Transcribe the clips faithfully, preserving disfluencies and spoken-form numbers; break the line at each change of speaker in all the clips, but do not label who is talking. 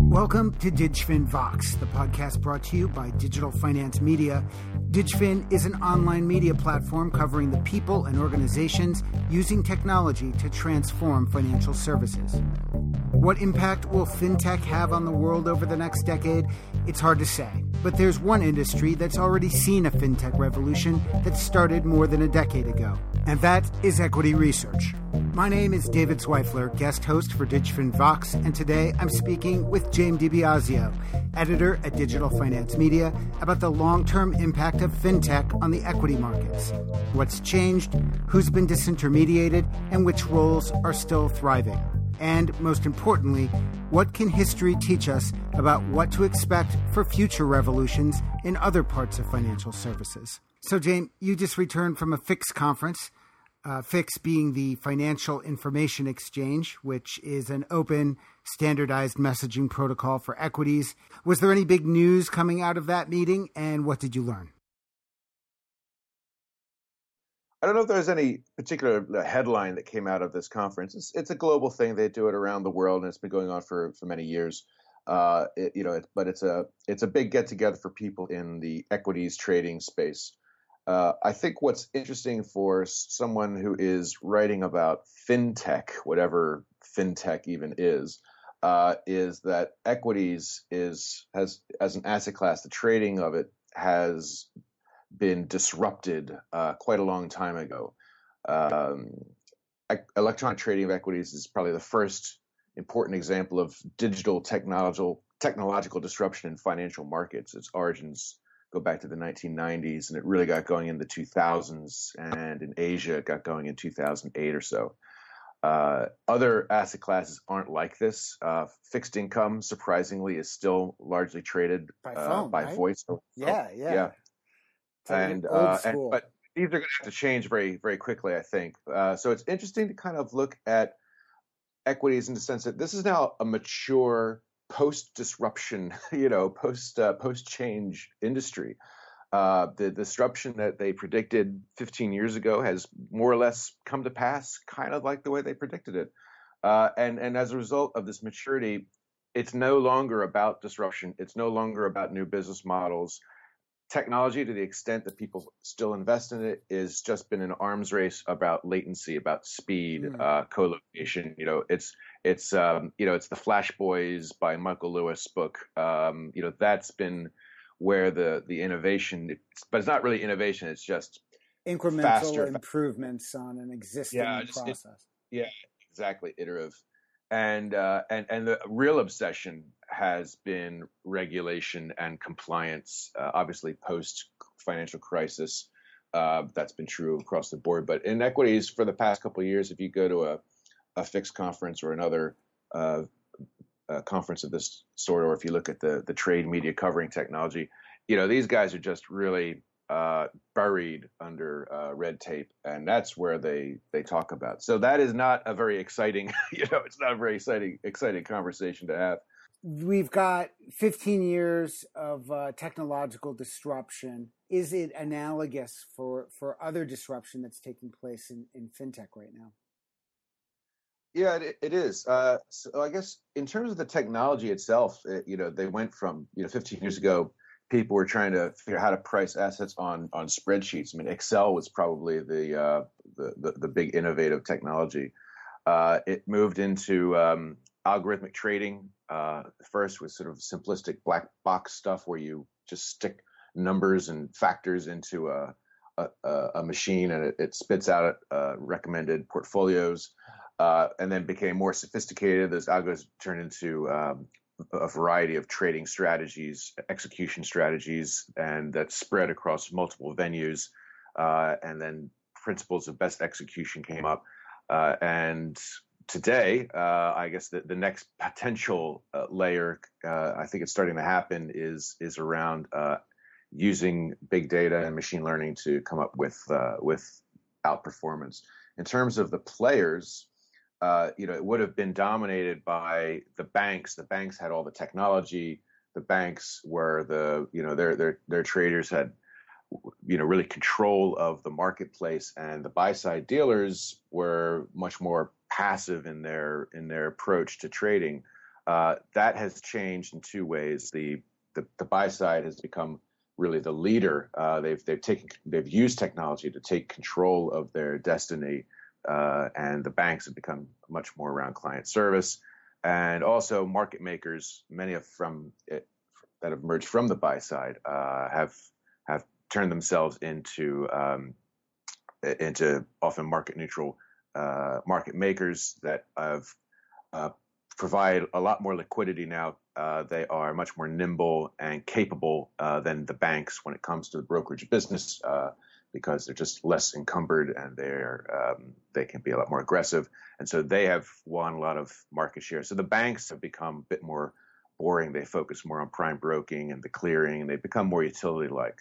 Welcome to DigFin Vox, the podcast brought to you by Digital Finance Media. DigFin is an online media platform covering the people and organizations using technology to transform financial services. What impact will fintech have on the world over the next decade? It's hard to say, but there's one industry that's already seen a fintech revolution that started more than a decade ago, and that is equity research. My name is David Zweifler, guest host for DigFin Vox, and today I'm speaking with James DiBiasio, editor at Digital Finance Media, about the long-term impact of fintech on the equity markets. What's changed, who's been disintermediated, and which roles are still thriving. And most importantly, what can history teach us about what to expect for future revolutions in other parts of financial services? So, James, you just returned from a FIX conference, uh, FIX being the Financial Information Exchange, which is an open, standardized messaging protocol for equities. Was there any big news coming out of that meeting, and what did you learn?
I don't know if there's any particular headline that came out of this conference. It's, it's a global thing. They do it around the world, and it's been going on for, for many years. Uh, it, you know, it, but it's a it's a big get together for people in the equities trading space. Uh, I think what's interesting for someone who is writing about fintech, whatever fintech even is, uh, is that equities is has as an asset class, the trading of it has been disrupted uh, quite a long time ago. Um, electronic trading of equities is probably the first important example of digital technological technological disruption in financial markets. Its origins go back to the nineteen nineties, and it really got going in the two thousands, and in Asia it got going in two thousand eight or so. Uh, other asset classes aren't like this. Uh, fixed income, surprisingly, is still largely traded
by,
phone,
uh,
by
right?
voice.
Yeah, yeah.
yeah. And, uh, and but these are going to have to change very, very quickly, I think. Uh, so it's interesting to kind of look at equities in the sense that this is now a mature post-disruption, you know, post uh, post-change industry. Uh, the disruption that they predicted fifteen years ago has more or less come to pass, kind of like the way they predicted it. Uh, and and as a result of this maturity, it's no longer about disruption. It's no longer about new business models. Technology, to the extent that people still invest in it, is just been an arms race about latency, about speed, mm. uh, co-location. You know, it's it's um, you know it's the Flash Boys by Michael Lewis book. Um, you know, that's been where the the innovation, it's, but it's not really innovation. It's just
incremental
faster,
improvements on an existing
yeah, just,
process.
It, yeah, exactly, iterative, and uh, and and the real obsession has been regulation and compliance, uh, obviously post-financial crisis. Uh, that's been true across the board. But in equities, for the past couple of years, if you go to a, a FIX conference or another uh, uh, conference of this sort, or if you look at the, the trade media covering technology, you know, these guys are just really uh, buried under uh, red tape. And that's where they, they talk about. So that is not a very exciting, you know, it's not a very exciting, exciting conversation to have.
We've got fifteen years of uh, technological disruption. Is it analogous for, for other disruption that's taking place in, in fintech right now?
Yeah, it, it is. Uh, so I guess in terms of the technology itself, it, you know, they went from, you know, fifteen years ago, people were trying to figure out how to price assets on on spreadsheets. I mean, Excel was probably the uh, the, the the big innovative technology. Uh, it moved into um, algorithmic trading. Uh, first was sort of simplistic black box stuff where you just stick numbers and factors into a a, a machine and it, it spits out uh, recommended portfolios. Uh, and then became more sophisticated. Those algorithms turned into um, a variety of trading strategies, execution strategies, and that spread across multiple venues. Uh, and then principles of best execution came up. Uh, and today, uh, I guess the, the next potential uh, layer, uh, I think it's starting to happen, is is around uh, using big data and machine learning to come up with uh, with outperformance. In terms of the players, Uh, you know, it would have been dominated by the banks. The banks had all the technology. The banks were the, you know, their their their traders had, you know, really control of the marketplace, and the buy side dealers were much more passive in their in their approach to trading. Uh, that has changed in two ways. The, the the buy side has become really the leader. Uh, they've they've taken they've used technology to take control of their destiny, uh, and the banks have become much more around client service, and also market makers. Many of from it, that have emerged from the buy side uh, have have turned themselves into um, into often market neutral uh, market makers that have uh, provide a lot more liquidity now. Uh, they are much more nimble and capable uh, than the banks when it comes to the brokerage business, uh, because they're just less encumbered and they're um, they can be a lot more aggressive. And so they have won a lot of market share. So the banks have become a bit more boring. They focus more on prime broking and the clearing, and they become more utility-like.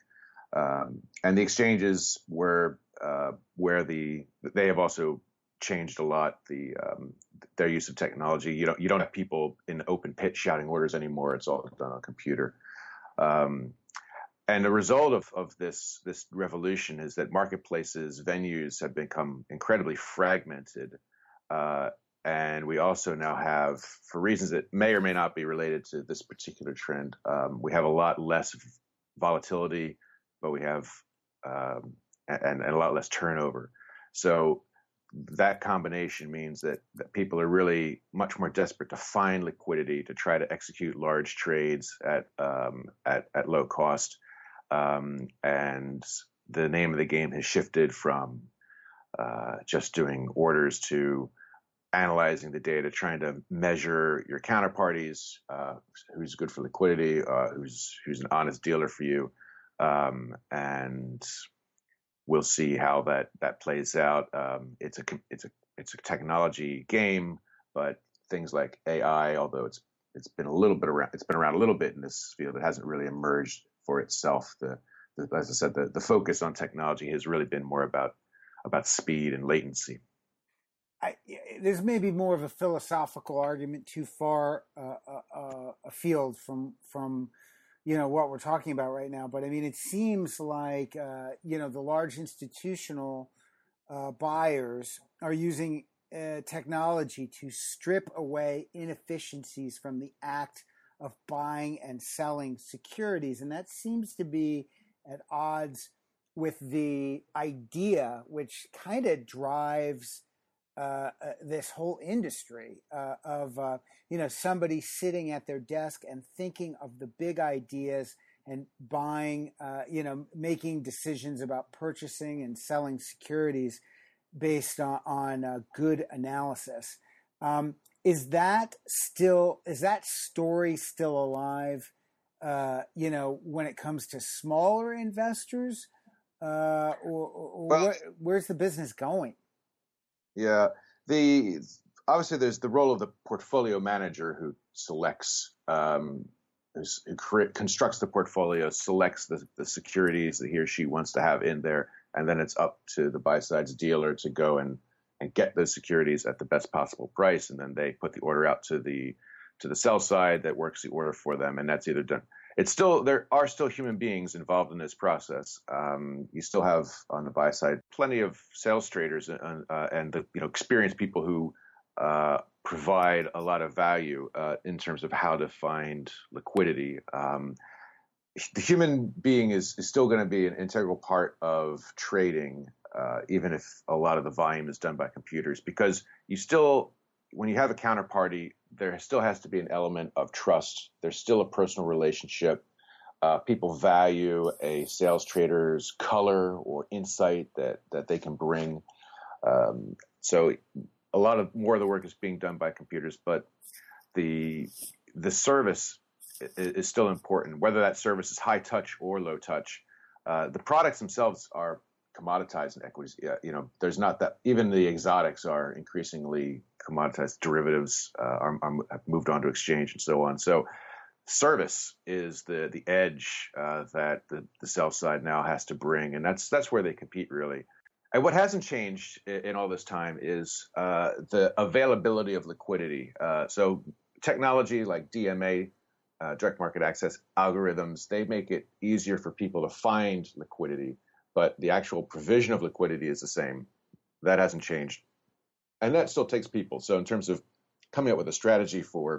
Um, and the exchanges were uh, where the they have also changed a lot. The um, their use of technology. You don't you don't have people in the open pit shouting orders anymore. It's all done on a computer. Um, and the result of, of this this revolution is that marketplaces, venues have become incredibly fragmented. Uh, and we also now have, for reasons that may or may not be related to this particular trend, um, we have a lot less volatility, but we have um, and, and a lot less turnover. So that combination means that, that people are really much more desperate to find liquidity to try to execute large trades at um, at, at low cost. Um, and the name of the game has shifted from uh, just doing orders to analyzing the data, trying to measure your counterparties, uh, who's good for liquidity, uh, who's who's an honest dealer for you, um, and we'll see how that that plays out. Um, it's a it's a it's a technology game, but things like A I, although it's it's been a little bit around, it's been around a little bit in this field. It hasn't really emerged for itself. The, the as I said, the, the focus on technology has really been more about about speed and latency.
I, there's maybe more of a philosophical argument too far uh, uh, afield from from you know what we're talking about right now. But I mean, it seems like uh, you know the large institutional uh, buyers are using uh, technology to strip away inefficiencies from the act of buying and selling securities, and that seems to be at odds with the idea, which kind of drives Uh, uh, this whole industry uh, of, uh, you know, somebody sitting at their desk and thinking of the big ideas and buying, uh, you know, making decisions about purchasing and selling securities based on, on uh, good analysis. Um, is that still, is that story still alive, uh, you know, when it comes to smaller investors? Uh, or or
Well,
where, where's the business going?
Yeah, the obviously there's the role of the portfolio manager who selects, um, who create, constructs the portfolio, selects the, the securities that he or she wants to have in there, and then it's up to the buy side's dealer to go and and get those securities at the best possible price, and then they put the order out to the to the sell side that works the order for them, and that's either done. It's still there are still human beings involved in this process. Um, you still have on the buy side plenty of sales traders and, uh, and the you know experienced people who uh, provide a lot of value uh, in terms of how to find liquidity. Um, the human being is, is still going to be an integral part of trading, uh, even if a lot of the volume is done by computers, because you still, when you have a counterparty, there still has to be an element of trust. There's still a personal relationship. Uh, people value a sales trader's color or insight that, that they can bring. Um, so a lot of more of the work is being done by computers, but the the service is, is still important, whether that service is high touch or low touch. Uh, the products themselves are commoditized in equities. Yeah, you know, there's not that, even the exotics are increasingly commoditized. Derivatives uh, are, are have moved on to exchange and so on. So service is the the edge uh, that the, the sell side now has to bring, and that's that's where they compete really. And what hasn't changed in, in all this time is uh, the availability of liquidity. Uh, so technology like D M A, uh, direct market access algorithms, they make it easier for people to find liquidity, but the actual provision of liquidity is the same. That hasn't changed. And that still takes people. So in terms of coming up with a strategy for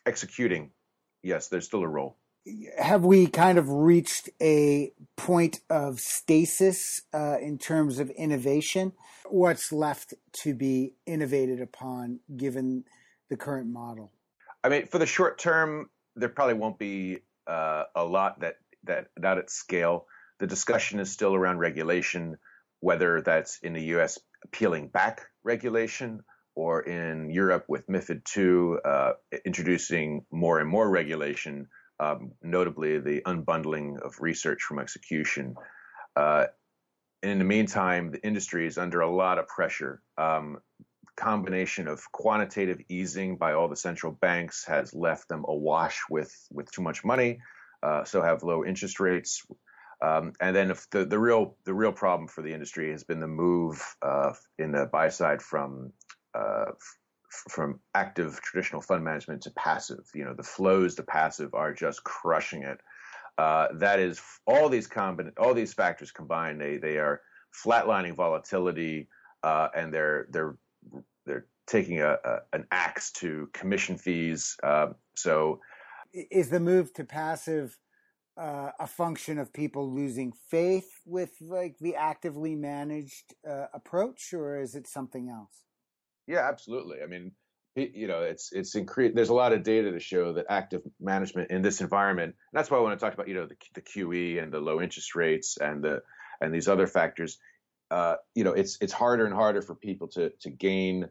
executing, yes, there's still a role.
Have we kind of reached a point of stasis uh, in terms of innovation? What's left to be innovated upon given the current model?
I mean, for the short term, there probably won't be uh, a lot that, that not at scale. The discussion is still around regulation, whether that's in the U S peeling back regulation or in Europe with MiFID two uh, introducing more and more regulation. Um, notably the unbundling of research from execution. Uh, in the meantime, the industry is under a lot of pressure. Um, combination of quantitative easing by all the central banks has left them awash with, with too much money, uh, so have low interest rates. Um, and then if the, the real the real problem for the industry has been the move uh, in the buy side from uh, from active traditional fund management to passive. You know, the flows to passive are just crushing it. Uh, that is all these combin- all these factors combined. They they are flatlining volatility, uh, and they're they're they're taking a, a an axe to commission fees. Uh, so,
is the move to passive uh, a function of people losing faith with like the actively managed uh, approach, or is it something else?
Yeah, absolutely. I mean, you know, it's it's incre- there's a lot of data to show that active management in this environment, and that's why I want to talk about, you know, the, the Q E and the low interest rates and the and these other factors. Uh, you know, it's it's harder and harder for people to to gain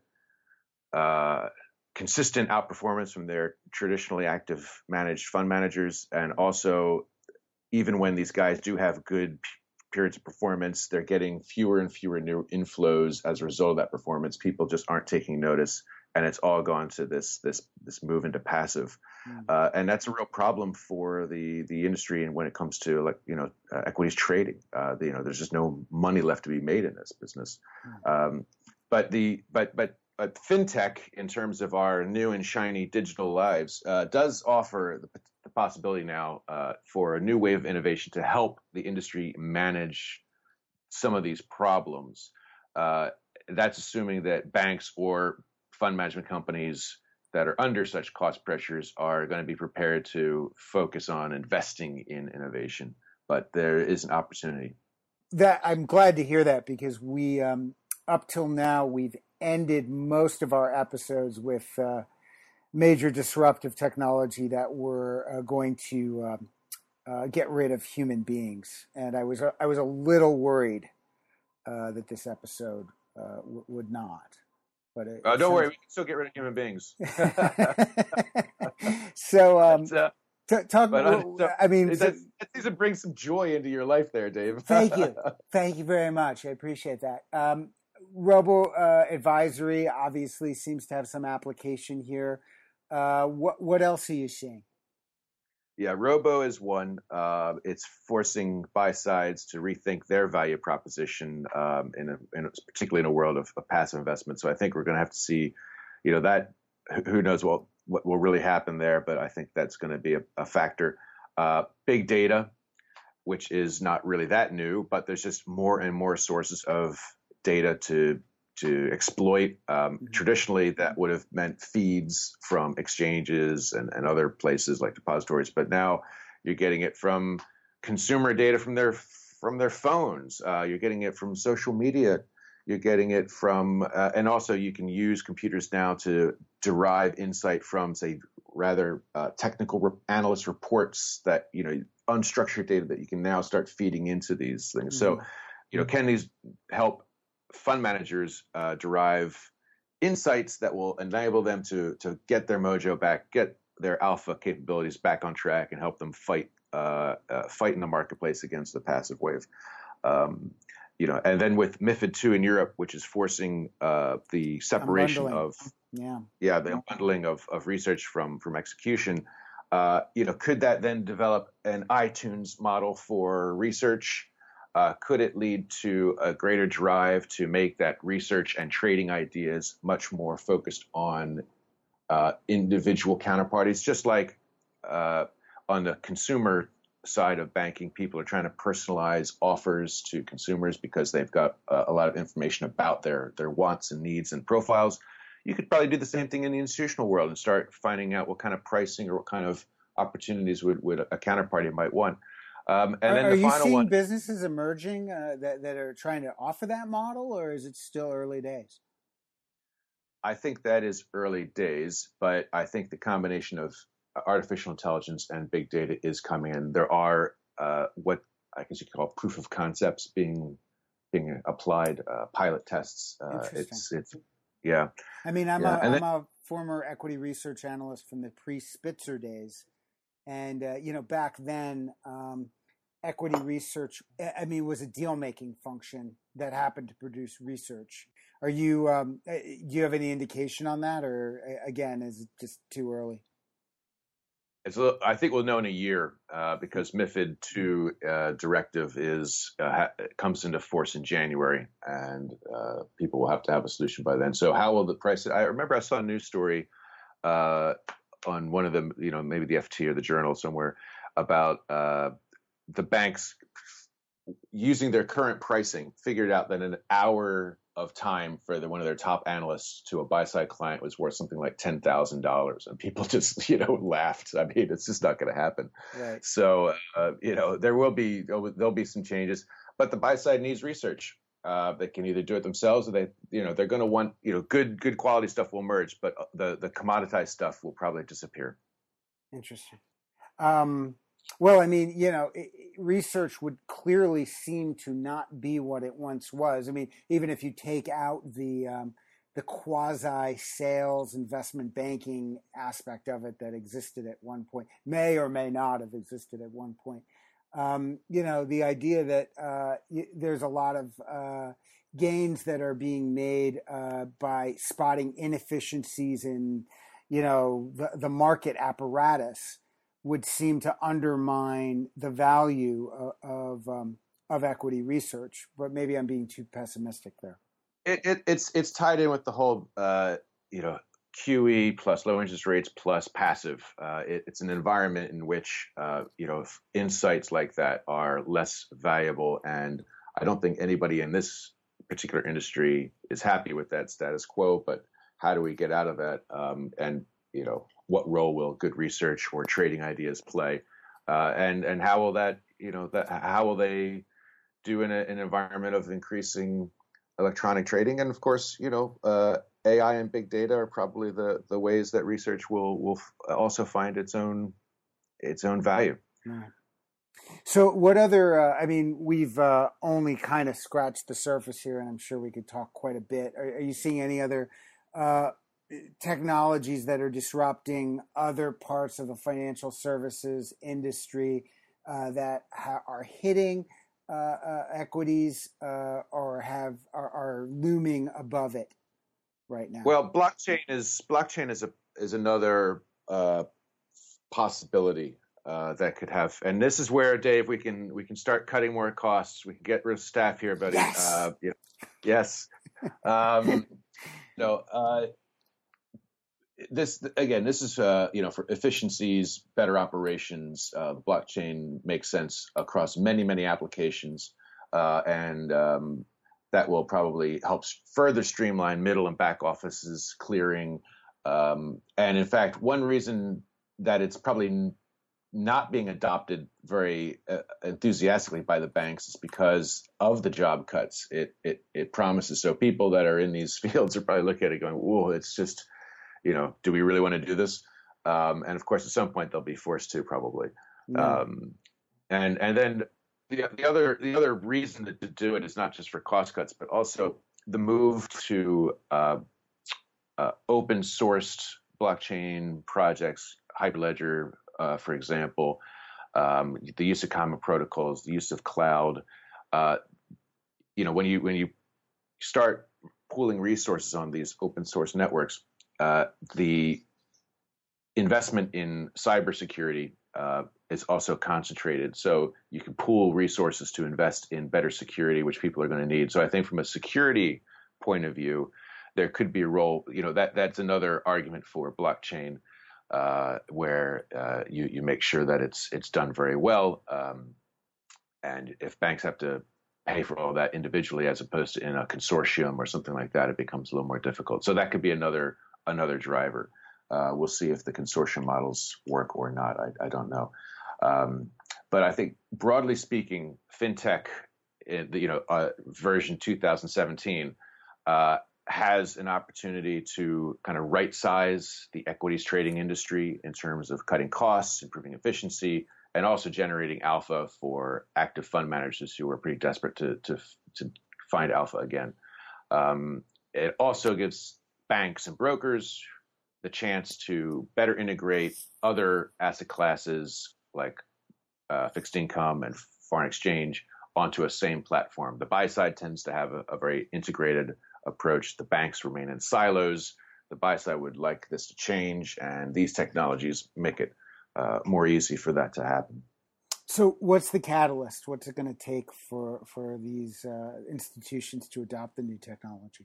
uh, consistent outperformance from their traditionally active managed fund managers, and also even when these guys do have good periods of performance, they're getting fewer and fewer new inflows as a result of that performance. People just aren't taking notice, and it's all gone to this this this move into passive, mm. uh, and that's a real problem for the the industry. And when it comes to, like, you know, uh, equities trading, uh, the, you know, there's just no money left to be made in this business. Mm. Um, but the but but but fintech, in terms of our new and shiny digital lives, uh, does offer the the possibility now uh, for a new wave of innovation to help the industry manage some of these problems. Uh, that's assuming that banks or fund management companies that are under such cost pressures are going to be prepared to focus on investing in innovation. But there is an opportunity.
That I'm glad to hear that, because we, um, up till now, we've ended most of our episodes with uh, major disruptive technology that were uh, going to um, uh, get rid of human beings, and I was uh, I was a little worried uh, that this episode uh, w- would not. But it,
uh,
it
don't
sounds...
worry, we can still get rid of human beings.
so, um,
but, uh,
t- talk.
but, uh, so,
I mean,
it
so,
needs to bring some joy into your life, there, Dave.
Thank you, thank you very much. I appreciate that. Um, Robo uh, advisory obviously seems to have some application here. Uh, what what else are you seeing?
Yeah, Robo is one. Uh, it's forcing buy sides to rethink their value proposition, um, in, a, in a, particularly in a world of, of passive investment. So I think we're going to have to see, you know, that who knows what what will really happen there, but I think that's going to be a, a factor. Uh, big data, which is not really that new, but there's just more and more sources of data to to exploit. Um, mm-hmm. Traditionally, that would have meant feeds from exchanges and, and other places like depositories, but now you're getting it from consumer data from their from their phones. Uh, you're getting it from social media. You're getting it from, uh, and also you can use computers now to derive insight from, say, rather uh, technical re- analyst reports that, you know, unstructured data that you can now start feeding into these things. Mm-hmm. So, you know, can these help fund managers uh, derive insights that will enable them to to get their mojo back, get their alpha capabilities back on track, and help them fight uh, uh, fight in the marketplace against the passive wave. Um, you know, and then with MiFID two in Europe, which is forcing uh, the separation of
yeah
yeah the unbundling of of research from from execution. Uh, you know, could that then develop an iTunes model for research? Uh, could it lead to a greater drive to make that research and trading ideas much more focused on uh, individual counterparties? Just like uh, on the consumer side of banking, people are trying to personalize offers to consumers because they've got uh, a lot of information about their their wants and needs and profiles. you could probably do the same thing in the institutional world and start finding out what kind of pricing or what kind of opportunities would, would a counterparty might want. Um, and
Are,
then
are
the
you
final
seeing
one,
businesses emerging uh, that that are trying to offer that model, or is it still early days?
I think that is early days, but I think the combination of artificial intelligence and big data is coming in. There are uh, what I guess you could call proof of concepts being being applied, uh, pilot tests. Uh,
Interesting.
it's it's yeah.
I mean, I'm
yeah.
a
And
I'm
then,
a former equity research analyst from the pre-Spitzer days, and uh, you know, back then, um, equity research, I mean, was a deal making function that happened to produce research. Are you um, do you have any indication on that, or again, is it just too early?
It's a, I think we'll know in a year uh, because MiFID two uh, directive is uh, ha- comes into force in January, and uh, people will have to have a solution by then. So how will the price? I remember I saw a news story uh, on one of them, you know, maybe the F T or the Journal somewhere, about uh, the banks using their current pricing figured out that an hour of time for the, one of their top analysts to a buy side client was worth something like ten thousand dollars, and people just you know laughed. I mean, it's just not going to happen.
Right.
So uh, you know there will be there'll be some changes, but the buy side needs research. Uh, they can either do it themselves, or they you know they're going to want you know good good quality stuff will emerge, but the the commoditized stuff will probably disappear.
Interesting. Um, well, I mean, you know, it, research would clearly seem to not be what it once was. I mean, even if you take out the um, the quasi sales investment banking aspect of it that existed at one point, may or may not have existed at one point. Um, you know, the idea that uh, y- there's a lot of uh, gains that are being made uh, by spotting inefficiencies in, you know, the, the market apparatus would seem to undermine the value of of, um, of equity research. But maybe I'm being too pessimistic there.
It, it, it's it's tied in with the whole uh, you know Q E plus low interest rates plus passive. Uh, it, it's an environment in which uh, you know insights like that are less valuable, and I don't think anybody in this particular industry is happy with that status quo. But how do we get out of that? Um, and you know, what role will good research or trading ideas play, uh, and and how will that you know that how will they do in a, an environment of increasing electronic trading? And of course, you know, uh, A I and big data are probably the the ways that research will will also find its own its own value.
Right. So, what other? Uh, I mean, we've uh, only kind of scratched the surface here, and I'm sure we could talk quite a bit. Are, are you seeing any other Uh, technologies that are disrupting other parts of the financial services industry uh, that ha- are hitting uh, uh, equities uh, or have are, are looming above it right now?
Well, blockchain is blockchain is a is another uh, possibility uh, that could have, and this is where Dave we can we can start cutting more costs. We can get rid of staff here, buddy.
Yes.
Uh, yeah. Yes. Um, no. Uh, This again, this is uh, you know for efficiencies, better operations. Uh, blockchain makes sense across many many applications, uh, and um, that will probably help further streamline middle and back offices clearing. Um, and in fact, one reason that it's probably not being adopted very uh, enthusiastically by the banks is because of the job cuts it it it promises. So people that are in these fields are probably looking at it going, "Whoa, it's just." You know, do we really want to do this? Um, and of course, at some point they'll be forced to probably.
Yeah.
Um, and and then the the other the other reason to, to do it is not just for cost cuts, but also the move to uh, uh, open sourced blockchain projects, Hyperledger, uh, for example, um, the use of common protocols, the use of cloud. Uh, you know, when you when you start pooling resources on these open source networks. Uh, the investment in cybersecurity uh, is also concentrated. So you can pool resources to invest in better security, which people are going to need. So I think from a security point of view, there could be a role, you know, that that's another argument for blockchain, uh, where uh, you, you make sure that it's it's done very well. Um, and if banks have to pay for all that individually, as opposed to in a consortium or something like that. It becomes a little more difficult. So that could be another another driver. Uh, we'll see if the consortium models work or not. I, I don't know. Um, but I think broadly speaking, fintech, you know, uh, version two thousand seventeen uh, has an opportunity to kind of right size the equities trading industry in terms of cutting costs, improving efficiency, and also generating alpha for active fund managers who are pretty desperate to to, to find alpha again. Um, it also gives banks and brokers the chance to better integrate other asset classes like uh, fixed income and foreign exchange onto a same platform. The buy side tends to have a, a very integrated approach. The banks remain in silos. The buy side would like this to change, and these technologies make it uh, more easy for that to happen.
So what's the catalyst? What's it going to take for, for these uh, institutions to adopt the new technology?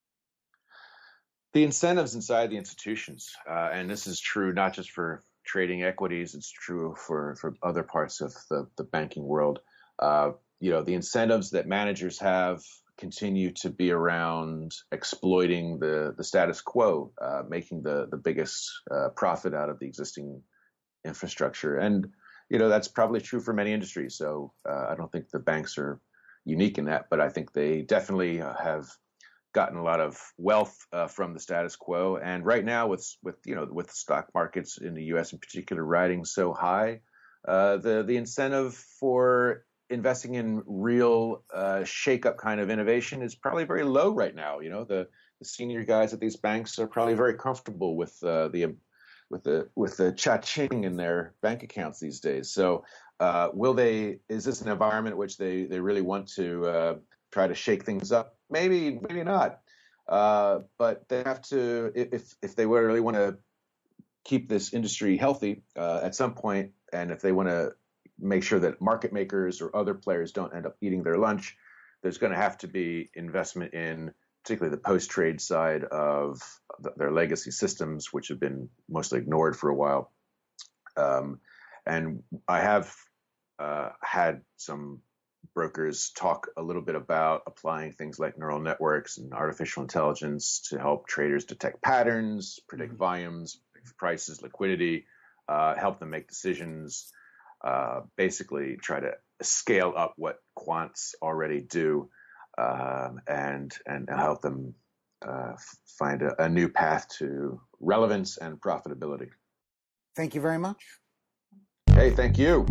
The incentives inside the institutions, uh, and this is true not just for trading equities, it's true for, for other parts of the, the banking world. Uh, you know, the incentives that managers have continue to be around exploiting the, the status quo, uh, making the, the biggest uh, profit out of the existing infrastructure. And, you know, that's probably true for many industries. So uh, I don't think the banks are unique in that, but I think they definitely uh, have gotten a lot of wealth uh, from the status quo. And right now, with with you know with stock markets in the U S in particular riding so high, uh, the the incentive for investing in real uh, shake-up kind of innovation is probably very low right now. You know, the, the senior guys at these banks are probably very comfortable with uh, the with the with the cha-ching in their bank accounts these days. So, uh, will they? Is this an environment which they they really want to uh, try to shake things up? Maybe, maybe not. Uh, but they have to, if if they really want to keep this industry healthy uh, at some point, and if they want to make sure that market makers or other players don't end up eating their lunch, there's going to have to be investment in particularly the post-trade side of th- their legacy systems, which have been mostly ignored for a while. Um, and I have uh, had some brokers talk a little bit about applying things like neural networks and artificial intelligence to help traders detect patterns, predict mm-hmm. volumes, prices, liquidity, uh, help them make decisions, uh, basically try to scale up what quants already do, um, and, and help them uh, find a, a new path to relevance and profitability.
Thank you very much.
Hey, thank you.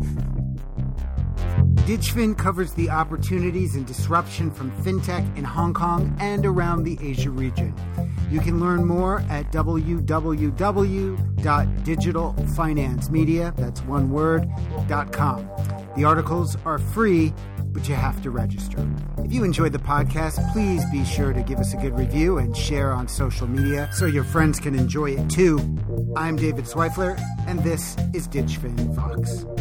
DigFin covers the opportunities and disruption from fintech in Hong Kong and around the Asia region. You can learn more at w w w dot digital finance media, that's one word, dot com. The articles are free, but you have to register. If you enjoyed the podcast, please be sure to give us a good review and share on social media so your friends can enjoy it too. I'm David Zweifler, and this is DigFin Vox.